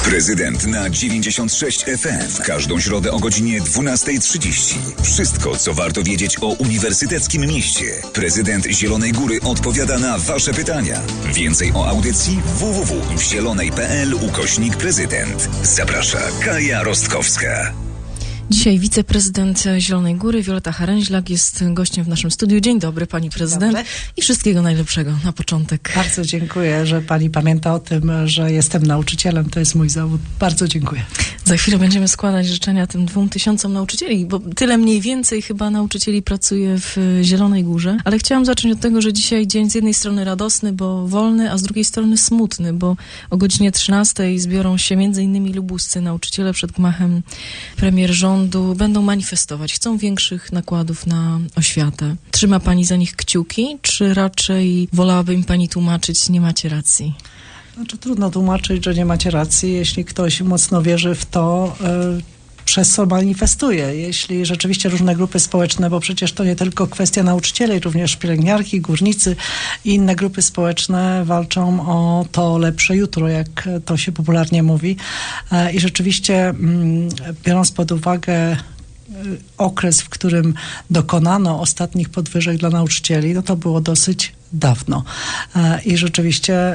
Prezydent na 96 FM. Każdą środę o godzinie 12:30. Wszystko, co warto wiedzieć o Uniwersyteckim Mieście. Prezydent Zielonej Góry odpowiada na Wasze pytania. Więcej o audycji www.zielonej.pl/prezydent. Zaprasza Kaja Rostkowska. Dzisiaj wiceprezydent Zielonej Góry, Wioleta Haręźlak, jest gościem w naszym studiu. Dzień dobry, pani prezydent. Dobry. I wszystkiego najlepszego na początek. Bardzo dziękuję, że pani pamięta o tym, że jestem nauczycielem. To jest mój zawód. Bardzo dziękuję. Za chwilę będziemy składać życzenia tym 2000 nauczycieli, bo tyle mniej więcej chyba nauczycieli pracuje w Zielonej Górze. Ale chciałam zacząć od tego, że dzisiaj dzień z jednej strony radosny, bo wolny, a z drugiej strony smutny, bo o godzinie 13 zbiorą się m.in. lubuscy nauczyciele przed gmachem premier rządu. Będą manifestować, chcą większych nakładów na oświatę. Trzyma pani za nich kciuki, czy raczej wolałaby im pani tłumaczyć, nie macie racji? Znaczy, trudno tłumaczyć, że nie macie racji, jeśli ktoś mocno wierzy w to, przez co manifestuje. Jeśli rzeczywiście różne grupy społeczne, bo przecież to nie tylko kwestia nauczycieli, również pielęgniarki, górnicy i inne grupy społeczne walczą o to lepsze jutro, jak to się popularnie mówi. I rzeczywiście, biorąc pod uwagę okres, w którym dokonano ostatnich podwyżek dla nauczycieli, no to było dosyć dawno. I rzeczywiście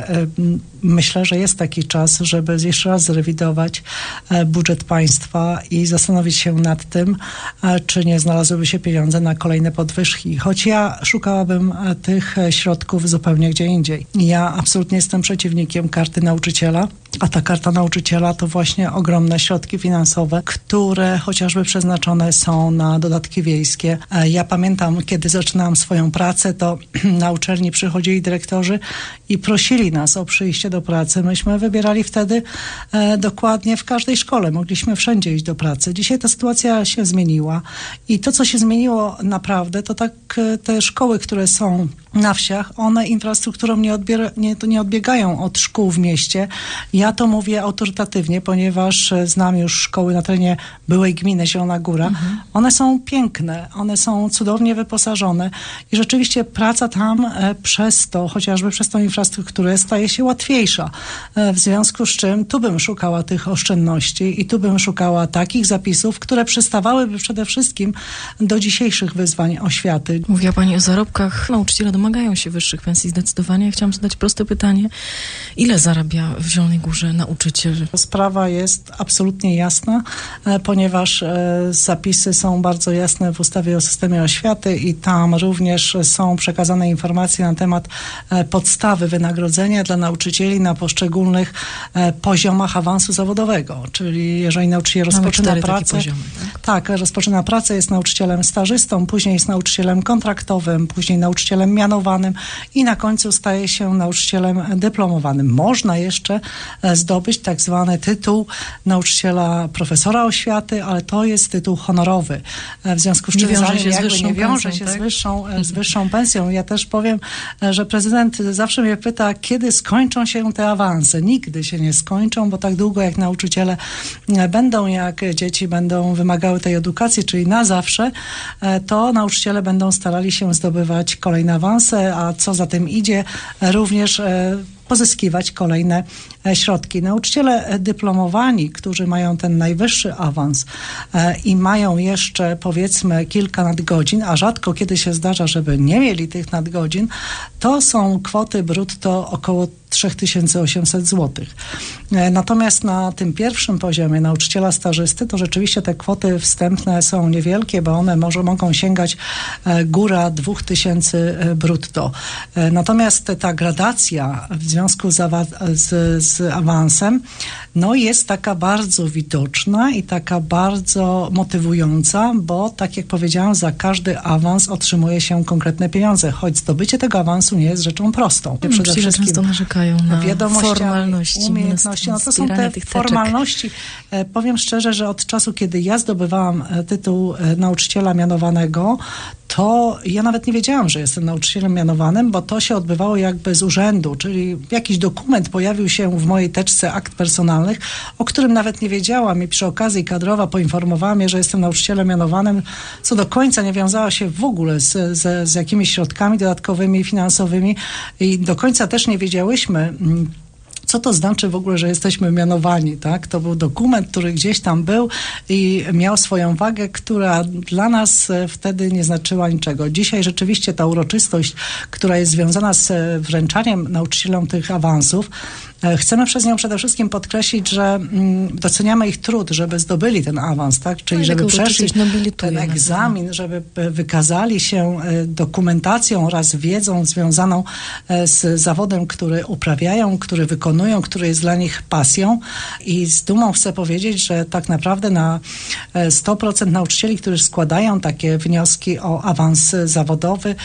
myślę, że jest taki czas, żeby jeszcze raz zrewidować budżet państwa i zastanowić się nad tym, czy nie znalazłyby się pieniądze na kolejne podwyżki. Choć ja szukałabym tych środków zupełnie gdzie indziej. Ja absolutnie jestem przeciwnikiem karty nauczyciela, a ta karta nauczyciela to właśnie ogromne środki finansowe, które chociażby przeznaczone są na dodatki wiejskie. Ja pamiętam, kiedy zaczynałam swoją pracę, to na uczelni przychodzili dyrektorzy i prosili nas o przyjście do pracy. Myśmy wybierali wtedy dokładnie w każdej szkole. Mogliśmy wszędzie iść do pracy. Dzisiaj ta sytuacja się zmieniła i to, co się zmieniło naprawdę, to tak te szkoły, które są na wsiach, one infrastrukturą nie odbiegają od szkół w mieście. Ja to mówię autorytatywnie, ponieważ znam już szkoły na terenie byłej gminy Zielona Góra. One są piękne, one są cudownie wyposażone i rzeczywiście praca tam przez to, chociażby przez tą infrastrukturę, staje się łatwiejsza. W związku z czym tu bym szukała tych oszczędności i tu bym szukała takich zapisów, które przystawałyby przede wszystkim do dzisiejszych wyzwań oświaty. Mówiła pani o zarobkach. Nauczyciele domagają się wyższych pensji zdecydowanie. Ja chciałam zadać proste pytanie. Ile zarabia w Zielonej Górze nauczyciel? Sprawa jest absolutnie jasna, ponieważ zapisy są bardzo jasne w ustawie o systemie oświaty i tam również są przekazane informacje na temat podstawy wynagrodzenia dla nauczycieli na poszczególnych poziomach awansu zawodowego. Czyli jeżeli nauczyciel rozpoczyna pracę, rozpoczyna pracę, jest nauczycielem stażystą, później jest nauczycielem kontraktowym, później nauczycielem mianowanym i na końcu staje się nauczycielem dyplomowanym. Można jeszcze zdobyć tak zwany tytuł nauczyciela profesora oświaty, ale to jest tytuł honorowy. W związku z czym nie wiąże się z wyższą pensją. Ja też powiem, że prezydent zawsze mnie pyta, kiedy skończą się te awanse. Nigdy się nie skończą, bo tak długo jak nauczyciele będą, jak dzieci będą wymagały tej edukacji, czyli na zawsze, to nauczyciele będą starali się zdobywać kolejne awanse, a co za tym idzie, również pozyskiwać kolejne środki. Nauczyciele dyplomowani, którzy mają ten najwyższy awans i mają jeszcze powiedzmy kilka nadgodzin, a rzadko kiedy się zdarza, żeby nie mieli tych nadgodzin, to są kwoty brutto około 3800 zł. Natomiast na tym pierwszym poziomie nauczyciela stażysty to rzeczywiście te kwoty wstępne są niewielkie, bo one mogą sięgać góra 2000 brutto. Natomiast ta gradacja w związku z awansem jest taka bardzo widoczna i taka bardzo motywująca, bo tak jak powiedziałam, za każdy awans otrzymuje się konkretne pieniądze, choć zdobycie tego awansu nie jest rzeczą prostą. Przede wszystkim często narzekają na formalności, umiejętności. To są te formalności. Powiem szczerze, że od czasu, kiedy ja zdobywałam tytuł nauczyciela mianowanego, to ja nawet nie wiedziałam, że jestem nauczycielem mianowanym, bo to się odbywało jakby z urzędu, czyli jakiś dokument pojawił się w mojej teczce akt personalnych, o którym nawet nie wiedziałam i przy okazji kadrowa poinformowała mnie, że jestem nauczycielem mianowanym, co do końca nie wiązało się w ogóle z jakimiś środkami dodatkowymi, finansowymi i do końca też nie wiedziałyśmy, co to znaczy w ogóle, że jesteśmy mianowani, tak? To był dokument, który gdzieś tam był i miał swoją wagę, która dla nas wtedy nie znaczyła niczego. Dzisiaj rzeczywiście ta uroczystość, która jest związana z wręczaniem nauczycielom tych awansów, chcemy przez nią przede wszystkim podkreślić, że doceniamy ich trud, żeby zdobyli ten awans, tak? Czyli żeby przeszli ten egzamin, żeby wykazali się dokumentacją oraz wiedzą związaną z zawodem, który uprawiają, który wykonują, który jest dla nich pasją. I z dumą chcę powiedzieć, że tak naprawdę na 100% nauczycieli, którzy składają takie wnioski o awans zawodowy,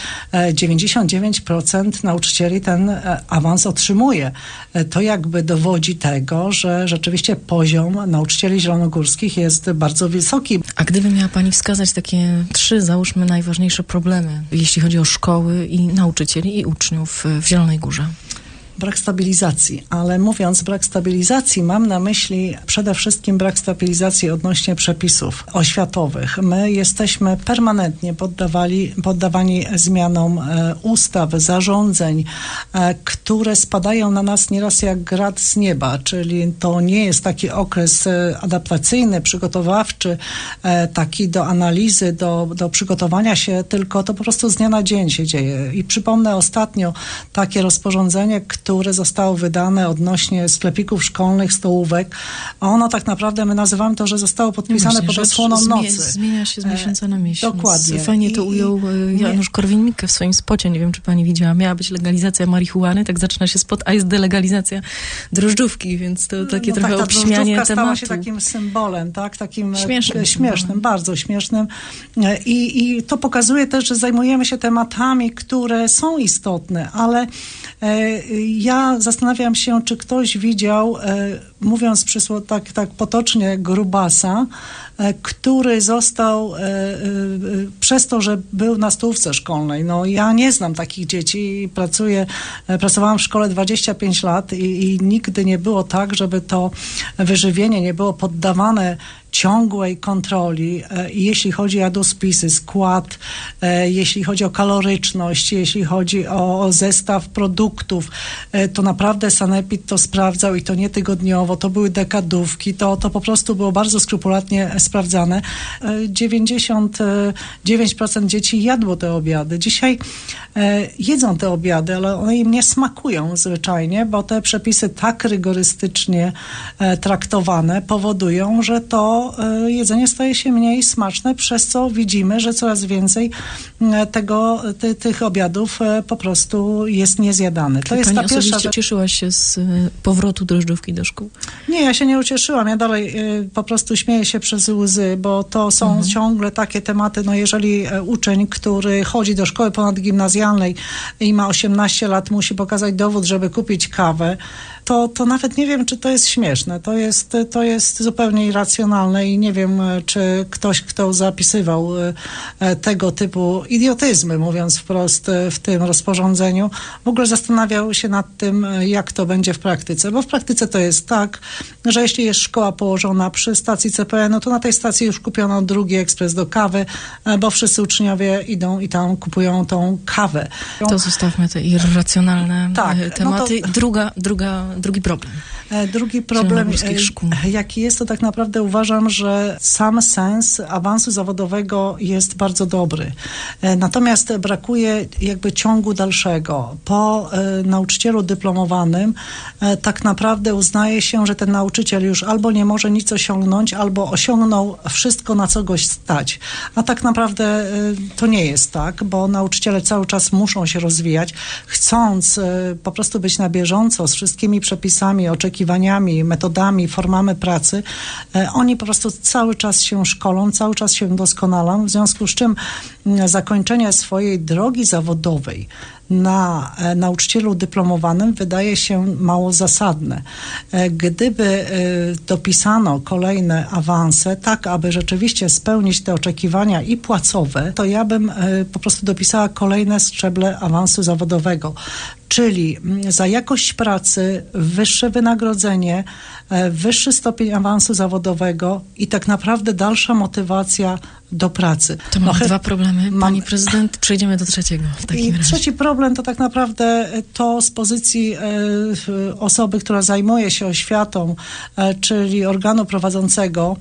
99% nauczycieli ten awans otrzymuje. To jakby dowodzi tego, że rzeczywiście poziom nauczycieli zielonogórskich jest bardzo wysoki. A gdyby miała pani wskazać takie 3, załóżmy, najważniejsze problemy, jeśli chodzi o szkoły i nauczycieli i uczniów w Zielonej Górze? Brak stabilizacji, ale mówiąc brak stabilizacji, mam na myśli przede wszystkim brak stabilizacji odnośnie przepisów oświatowych. My jesteśmy permanentnie poddawani zmianom ustaw, zarządzeń, które spadają na nas nieraz jak grat z nieba, czyli to nie jest taki okres adaptacyjny, przygotowawczy, taki do analizy, do przygotowania się, tylko to po prostu z dnia na dzień się dzieje. I przypomnę ostatnio takie rozporządzenie, które zostało wydane odnośnie sklepików szkolnych, stołówek. Ono tak naprawdę, my nazywamy to, że zostało podpisane pod osłoną nocy. Zmienia się z miesiąca na miesiąc. Dokładnie. Fajnie to ujął Janusz Korwin-Mikke w swoim spocie. Nie wiem, czy pani widziała. Miała być legalizacja marihuany, tak zaczyna się spot, a jest delegalizacja drożdżówki, więc to takie trochę obśmianie tematu. Stała się takim symbolem, tak? Takim śmiesznym, bardzo śmiesznym. I to pokazuje też, że zajmujemy się tematami, które są istotne, ale ja zastanawiam się, czy ktoś widział, mówiąc tak potocznie, grubasa, który został przez to, że był na stołówce szkolnej. No ja nie znam takich dzieci. Pracowałam w szkole 25 lat i nigdy nie było tak, żeby to wyżywienie nie było poddawane ciągłej kontroli, jeśli chodzi o jadłospisy, skład, jeśli chodzi o kaloryczność, jeśli chodzi o zestaw produktów, to naprawdę sanepid to sprawdzał i to nie tygodniowo, to były dekadówki, to po prostu było bardzo skrupulatnie sprawdzane. 99% dzieci jadło te obiady. Dzisiaj jedzą te obiady, ale one im nie smakują zwyczajnie, bo te przepisy tak rygorystycznie traktowane powodują, że to jedzenie staje się mniej smaczne, przez co widzimy, że coraz więcej tych obiadów po prostu jest niezjadane. To jest ta pierwsza rzecz. Cieszyłaś się z powrotu drożdżówki do szkół? Nie, ja się nie ucieszyłam. Ja dalej po prostu śmieję się przez łzy, bo to są ciągle takie tematy, no jeżeli uczeń, który chodzi do szkoły ponadgimnazjalnej i ma 18 lat, musi pokazać dowód, żeby kupić kawę, to nawet nie wiem, czy to jest śmieszne. To jest zupełnie irracjonalne i nie wiem, czy ktoś, kto zapisywał tego typu idiotyzmy, mówiąc wprost, w tym rozporządzeniu, w ogóle zastanawiał się nad tym, jak to będzie w praktyce. Bo w praktyce to jest tak, że jeśli jest szkoła położona przy stacji CPN-u, to na tej stacji już kupiono drugi ekspres do kawy, bo wszyscy uczniowie idą i tam kupują tą kawę. To zostawmy te irracjonalne tematy. Drugi problem. Drugi problem, jaki jest, to tak naprawdę uważam, że sam sens awansu zawodowego jest bardzo dobry. Natomiast brakuje jakby ciągu dalszego. Po nauczycielu dyplomowanym tak naprawdę uznaje się, że ten nauczyciel już albo nie może nic osiągnąć, albo osiągnął wszystko, na co go stać. A tak naprawdę to nie jest tak, bo nauczyciele cały czas muszą się rozwijać, chcąc po prostu być na bieżąco z wszystkimi przepisami, oczekiwaniami, metodami, formami pracy. Oni po prostu cały czas się szkolą, cały czas się doskonalą, w związku z czym zakończenie swojej drogi zawodowej na nauczycielu dyplomowanym wydaje się mało zasadne. Gdyby dopisano kolejne awanse, tak aby rzeczywiście spełnić te oczekiwania i płacowe, to ja bym po prostu dopisała kolejne szczeble awansu zawodowego. czyli za jakość pracy, wyższe wynagrodzenie, wyższy stopień awansu zawodowego i tak naprawdę dalsza motywacja do pracy. To mamy dwa problemy. Pani prezydent, przejdziemy do trzeciego w takim razie. Trzeci problem to tak naprawdę to z pozycji osoby, która zajmuje się oświatą, czyli organu prowadzącego,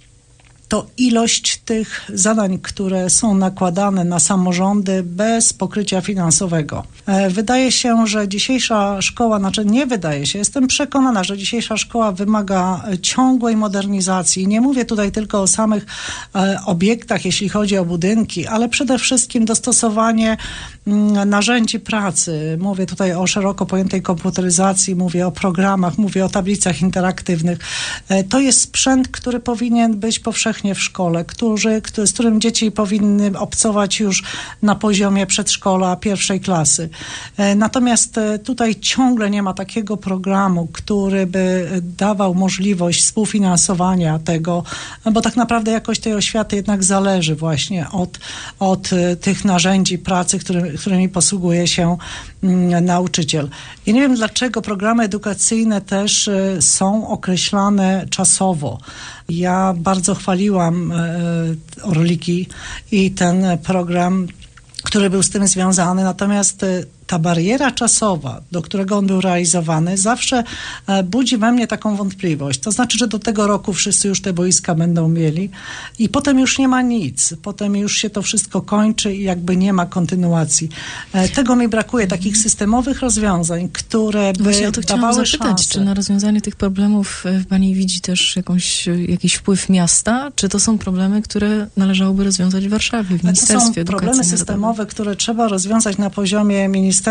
to ilość tych zadań, które są nakładane na samorządy bez pokrycia finansowego. Wydaje się, że dzisiejsza szkoła, jestem przekonana, że dzisiejsza szkoła wymaga ciągłej modernizacji. Nie mówię tutaj tylko o samych obiektach, jeśli chodzi o budynki, ale przede wszystkim dostosowanie narzędzi pracy. Mówię tutaj o szeroko pojętej komputeryzacji, mówię o programach, mówię o tablicach interaktywnych. To jest sprzęt, który powinien być powszechnie w szkole, z którym dzieci powinny obcować już na poziomie przedszkola, pierwszej klasy. Natomiast tutaj ciągle nie ma takiego programu, który by dawał możliwość współfinansowania tego, bo tak naprawdę jakość tej oświaty jednak zależy właśnie od tych narzędzi pracy, którymi posługuje się nauczyciel. Ja nie wiem, dlaczego programy edukacyjne też są określane czasowo. Ja bardzo chwaliłam Orliki i ten program, który był z tym związany, natomiast ta bariera czasowa, do którego on był realizowany, zawsze budzi we mnie taką wątpliwość. To znaczy, że do tego roku wszyscy już te boiska będą mieli i potem już nie ma nic. Potem już się to wszystko kończy i jakby nie ma kontynuacji. Tego mi brakuje, takich systemowych rozwiązań, które by Właśnie o to dawały zapytać, szansę. czy na rozwiązanie tych problemów pani widzi też jakiś wpływ miasta, czy to są problemy, które należałoby rozwiązać w Warszawie, w Ministerstwie To są Edukacji problemy Narodowej? systemowe, które trzeba rozwiązać na poziomie ministerstw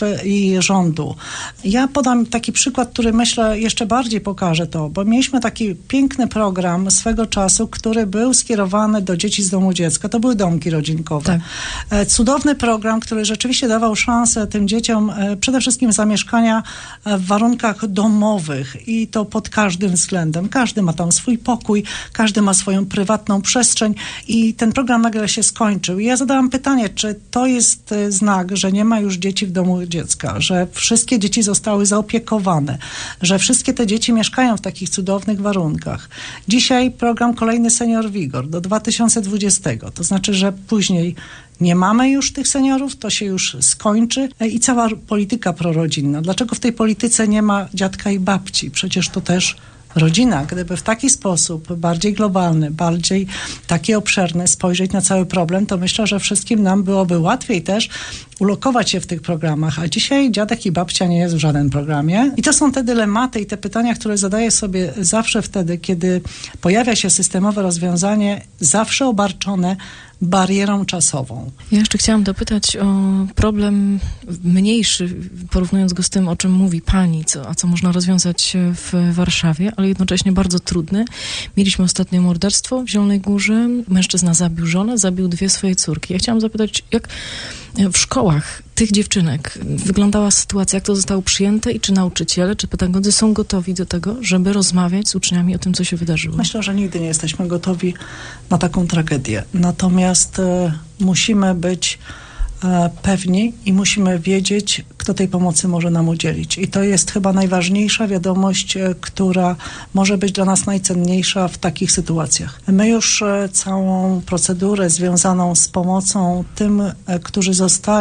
i rządu. Ja podam taki przykład, który myślę jeszcze bardziej pokaże to, bo mieliśmy taki piękny program swego czasu, który był skierowany do dzieci z domu dziecka. To były domki rodzinkowe. Tak. Cudowny program, który rzeczywiście dawał szansę tym dzieciom przede wszystkim zamieszkania w warunkach domowych i to pod każdym względem. Każdy ma tam swój pokój, każdy ma swoją prywatną przestrzeń i ten program nagle się skończył. I ja zadałam pytanie, czy to jest znak, że nie ma już dzieci w domu dziecka, że wszystkie dzieci zostały zaopiekowane, że wszystkie te dzieci mieszkają w takich cudownych warunkach. Dzisiaj program kolejny Senior Vigor do 2020. To znaczy, że później nie mamy już tych seniorów, to się już skończy i cała polityka prorodzinna. Dlaczego w tej polityce nie ma dziadka i babci? Przecież to też rodzina, gdyby w taki sposób bardziej globalny, bardziej taki obszerny spojrzeć na cały problem, to myślę, że wszystkim nam byłoby łatwiej też ulokować się w tych programach, a dzisiaj dziadek i babcia nie jest w żadnym programie. I to są te dylematy i te pytania, które zadaję sobie zawsze wtedy, kiedy pojawia się systemowe rozwiązanie, zawsze obarczone barierą czasową. Ja jeszcze chciałam dopytać o problem mniejszy, porównując go z tym, o czym mówi pani, co można rozwiązać w Warszawie, ale jednocześnie bardzo trudny. Mieliśmy ostatnio morderstwo w Zielonej Górze. Mężczyzna zabił żonę, zabił 2 swoje córki. Ja chciałam zapytać, jak w szkołach tych dziewczynek wyglądała sytuacja, jak to zostało przyjęte i czy nauczyciele, czy pedagodzy są gotowi do tego, żeby rozmawiać z uczniami o tym, co się wydarzyło? Myślę, że nigdy nie jesteśmy gotowi na taką tragedię. Natomiast musimy być pewni i musimy wiedzieć, kto tej pomocy może nam udzielić. I to jest chyba najważniejsza wiadomość, która może być dla nas najcenniejsza w takich sytuacjach. My już całą procedurę związaną z pomocą tym, którzy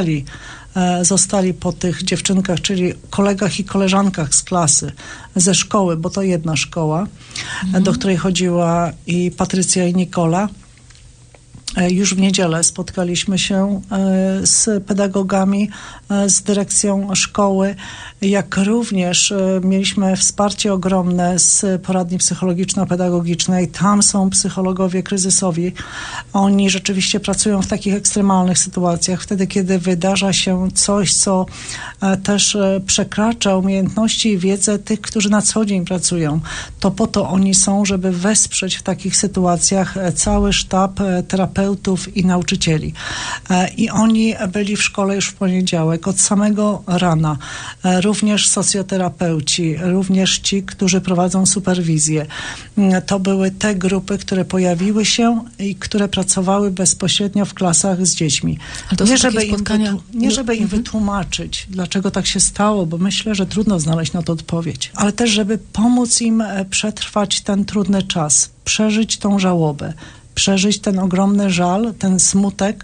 zostali po tych dziewczynkach, czyli kolegach i koleżankach z klasy, ze szkoły, bo to jedna szkoła, do której chodziła i Patrycja i Nikola. Już w niedzielę spotkaliśmy się z pedagogami, z dyrekcją szkoły, jak również mieliśmy wsparcie ogromne z poradni psychologiczno-pedagogicznej. Tam są psychologowie kryzysowi. Oni rzeczywiście pracują w takich ekstremalnych sytuacjach, wtedy kiedy wydarza się coś, co też przekracza umiejętności i wiedzę tych, którzy na co dzień pracują. To po to oni są, żeby wesprzeć w takich sytuacjach cały sztab terapeutów, terapeutów i nauczycieli. I oni byli w szkole już w poniedziałek, od samego rana. Również socjoterapeuci, również ci, którzy prowadzą superwizję. To były te grupy, które pojawiły się i które pracowały bezpośrednio w klasach z dziećmi. Nie żeby im wytłumaczyć, dlaczego tak się stało, bo myślę, że trudno znaleźć na to odpowiedź, ale też, żeby pomóc im przetrwać ten trudny czas, przeżyć tą żałobę, przeżyć ten ogromny żal, ten smutek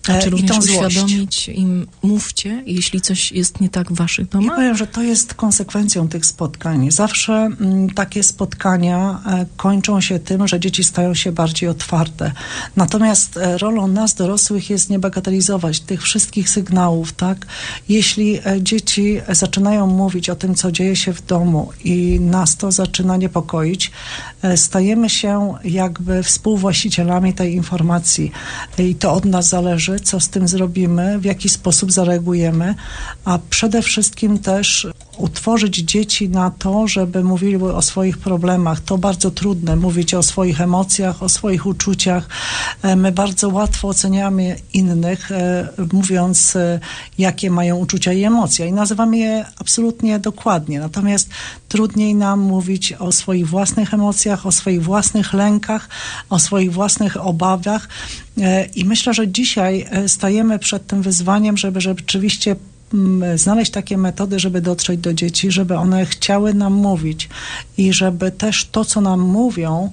i tą złość. Uświadomić im, mówcie, jeśli coś jest nie tak w waszych domach? Ja powiem, że to jest konsekwencją tych spotkań. Zawsze takie spotkania kończą się tym, że dzieci stają się bardziej otwarte. Natomiast rolą nas, dorosłych, jest nie bagatelizować tych wszystkich sygnałów, tak? Jeśli dzieci zaczynają mówić o tym, co dzieje się w domu i nas to zaczyna niepokoić, stajemy się jakby współwłaścicielami tej informacji i to od nas zależy, co z tym zrobimy, w jaki sposób zareagujemy, a przede wszystkim też utworzyć dzieci na to, żeby mówiły o swoich problemach. To bardzo trudne, mówić o swoich emocjach, o swoich uczuciach. My bardzo łatwo oceniamy innych, mówiąc, jakie mają uczucia i emocje i nazywamy je absolutnie dokładnie. Natomiast trudniej nam mówić o swoich własnych emocjach, o swoich własnych lękach, o swoich własnych obawach i myślę, że dzisiaj stajemy przed tym wyzwaniem, żeby rzeczywiście znaleźć takie metody, żeby dotrzeć do dzieci, żeby one chciały nam mówić i żeby też to, co nam mówią,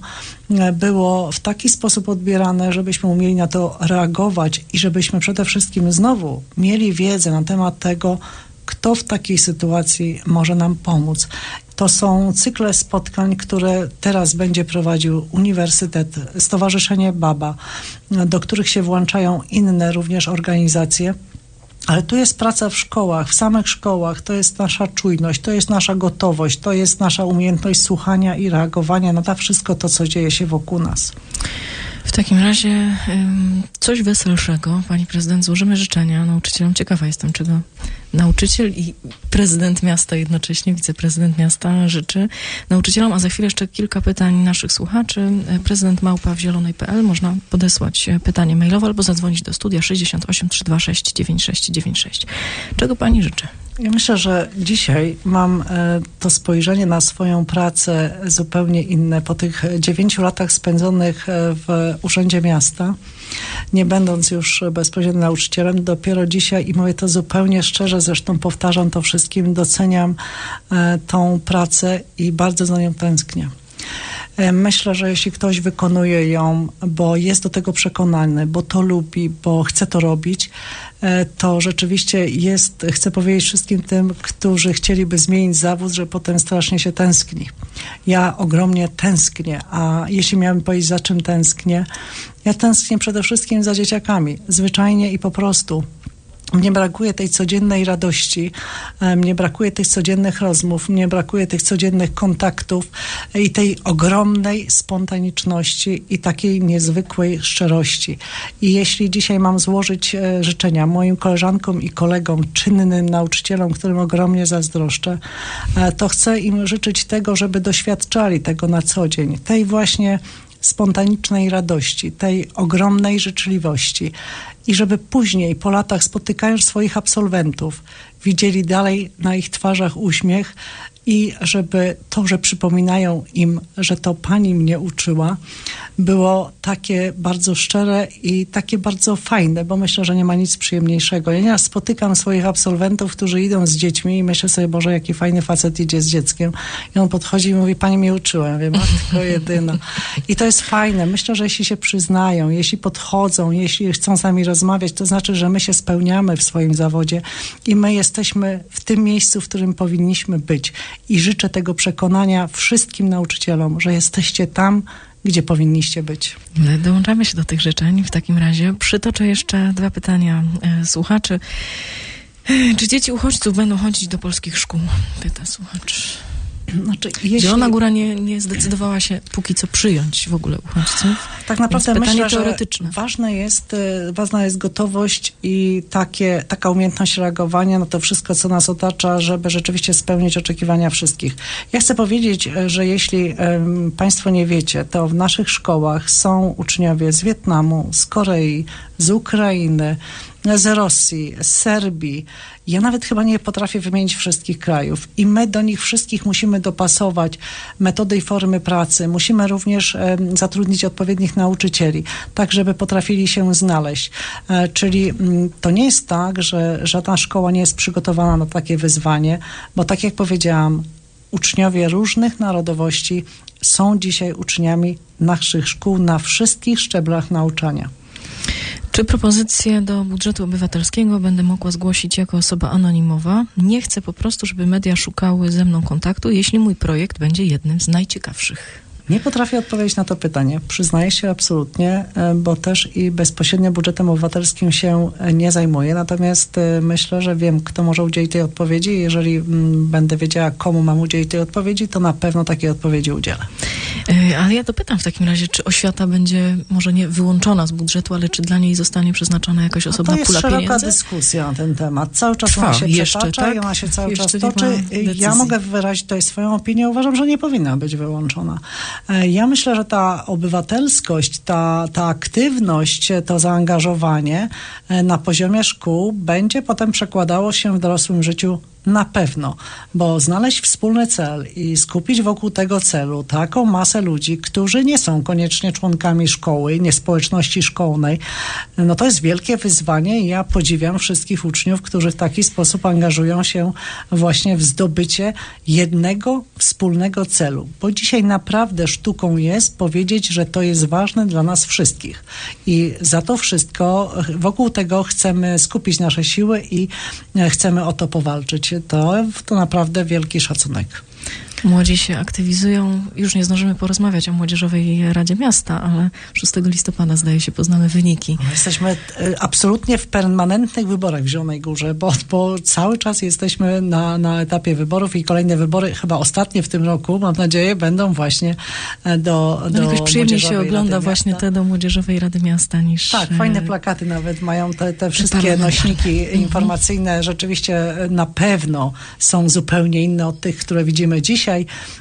było w taki sposób odbierane, żebyśmy umieli na to reagować i żebyśmy przede wszystkim znowu mieli wiedzę na temat tego, kto w takiej sytuacji może nam pomóc. To są cykle spotkań, które teraz będzie prowadził Uniwersytet, Stowarzyszenie BABA, do których się włączają inne również organizacje. Ale tu jest praca w szkołach, w samych szkołach, to jest nasza czujność, to jest nasza gotowość, to jest nasza umiejętność słuchania i reagowania na to wszystko to, co dzieje się wokół nas. W takim razie coś weselszego. Pani prezydent, złożymy życzenia nauczycielom. Ciekawa jestem, czego nauczyciel i prezydent miasta jednocześnie, wiceprezydent miasta życzy nauczycielom, a za chwilę jeszcze kilka pytań naszych słuchaczy. prezydent@wzielonej.pl. Można podesłać pytanie mailowe albo zadzwonić do studia 68 326 9696. Czego pani życzy? Ja myślę, że dzisiaj mam to spojrzenie na swoją pracę zupełnie inne. Po tych 9 latach spędzonych w Urzędzie Miasta, nie będąc już bezpośrednio nauczycielem, dopiero dzisiaj, i mówię to zupełnie szczerze, zresztą powtarzam to wszystkim, doceniam tą pracę i bardzo za nią tęsknię. Myślę, że jeśli ktoś wykonuje ją, bo jest do tego przekonany, bo to lubi, bo chce to robić, to rzeczywiście chcę powiedzieć wszystkim tym, którzy chcieliby zmienić zawód, że potem strasznie się tęskni. Ja ogromnie tęsknię, a jeśli miałabym powiedzieć, za czym tęsknię, ja tęsknię przede wszystkim za dzieciakami, zwyczajnie i po prostu. Mnie brakuje tej codziennej radości, mnie brakuje tych codziennych rozmów, mnie brakuje tych codziennych kontaktów i tej ogromnej spontaniczności i takiej niezwykłej szczerości. I jeśli dzisiaj mam złożyć życzenia moim koleżankom i kolegom, czynnym nauczycielom, którym ogromnie zazdroszczę, to chcę im życzyć tego, żeby doświadczali tego na co dzień, tej właśnie spontanicznej radości, tej ogromnej życzliwości i żeby później, po latach, spotykając swoich absolwentów, widzieli dalej na ich twarzach uśmiech i żeby to, że przypominają im, że to pani mnie uczyła, było takie bardzo szczere i takie bardzo fajne, bo myślę, że nie ma nic przyjemniejszego. Ja nieraz spotykam swoich absolwentów, którzy idą z dziećmi i myślę sobie, Boże, jaki fajny facet idzie z dzieckiem. I on podchodzi i mówi, pani mnie uczyła. Ja mówię, matko jedyna. I to jest fajne. Myślę, że jeśli się przyznają, jeśli podchodzą, jeśli chcą z nami rozmawiać, to znaczy, że my się spełniamy w swoim zawodzie i my jesteśmy w tym miejscu, w którym powinniśmy być. I życzę tego przekonania wszystkim nauczycielom, że jesteście tam, gdzie powinniście być. Dołączamy się do tych życzeń. W takim razie przytoczę jeszcze 2 pytania słuchaczy. Czy dzieci uchodźców będą chodzić do polskich szkół? Pyta słuchacz. Znaczy, Zielona Góra nie zdecydowała się póki co przyjąć w ogóle uchodźców. Tak naprawdę myślę, że ważna jest gotowość i taka umiejętność reagowania na to wszystko, co nas otacza, żeby rzeczywiście spełnić oczekiwania wszystkich. Ja chcę powiedzieć, że jeśli Państwo nie wiecie, to w naszych szkołach są uczniowie z Wietnamu, z Korei, z Ukrainy, z Rosji, z Serbii. Ja nawet chyba nie potrafię wymienić wszystkich krajów i my do nich wszystkich musimy dopasować metody i formy pracy. Musimy również zatrudnić odpowiednich nauczycieli, tak żeby potrafili się znaleźć. Czyli to nie jest tak, że żadna szkoła nie jest przygotowana na takie wyzwanie, bo tak jak powiedziałam, uczniowie różnych narodowości są dzisiaj uczniami naszych szkół na wszystkich szczeblach nauczania. Czy propozycję do budżetu obywatelskiego będę mogła zgłosić jako osoba anonimowa? Nie chcę po prostu, żeby media szukały ze mną kontaktu, jeśli mój projekt będzie jednym z najciekawszych. Nie potrafię odpowiedzieć na to pytanie. Przyznaję się absolutnie, bo też i bezpośrednio budżetem obywatelskim się nie zajmuję. Natomiast myślę, że wiem, kto może udzielić tej odpowiedzi. Jeżeli będę wiedziała, komu mam udzielić tej odpowiedzi, to na pewno takiej odpowiedzi udzielę. Ale ja dopytam w takim razie, czy oświata będzie może nie wyłączona z budżetu, ale czy dla niej zostanie przeznaczona jakaś osobna pula pieniędzy? To jest szeroka dyskusja na ten temat. Cały czas ona się przetacza i ona się cały czas toczy. Ja mogę wyrazić tutaj swoją opinię. Uważam, że nie powinna być wyłączona. Ja myślę, że ta obywatelskość, ta aktywność, to zaangażowanie na poziomie szkół będzie potem przekładało się w dorosłym życiu na pewno, bo znaleźć wspólny cel i skupić wokół tego celu taką masę ludzi, którzy nie są koniecznie członkami szkoły, nie społeczności szkolnej, no to jest wielkie wyzwanie i ja podziwiam wszystkich uczniów, którzy w taki sposób angażują się właśnie w zdobycie jednego wspólnego celu, bo dzisiaj naprawdę sztuką jest powiedzieć, że to jest ważne dla nas wszystkich i za to wszystko wokół tego chcemy skupić nasze siły i chcemy o to powalczyć. To naprawdę wielki szacunek. Młodzi się aktywizują. Już nie zdążymy porozmawiać o Młodzieżowej Radzie Miasta, ale 6 listopada, zdaje się, poznamy wyniki. Jesteśmy absolutnie w permanentnych wyborach w Zielonej Górze, bo cały czas jesteśmy na etapie wyborów i kolejne wybory, chyba ostatnie w tym roku, mam nadzieję, będą właśnie do jakoś przyjemniej się ogląda Rady właśnie Miasta. te do Młodzieżowej Rady Miasta niż... Tak, fajne plakaty nawet mają, te wszystkie nośniki informacyjne rzeczywiście na pewno są zupełnie inne od tych, które widzimy dzisiaj.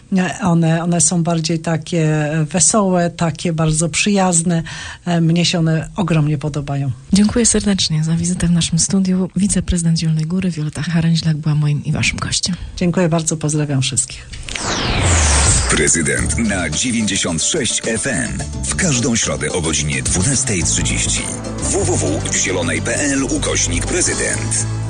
One są bardziej takie wesołe, takie bardzo przyjazne. Mnie się one ogromnie podobają. Dziękuję serdecznie za wizytę w naszym studiu. Wiceprezydent Zielonej Góry Wioleta Hareń-Ślak była moim i waszym gościem. Dziękuję bardzo, pozdrawiam wszystkich. Prezydent na 96 FM. W każdą środę o godzinie 12:30. www.zielonej.pl/prezydent.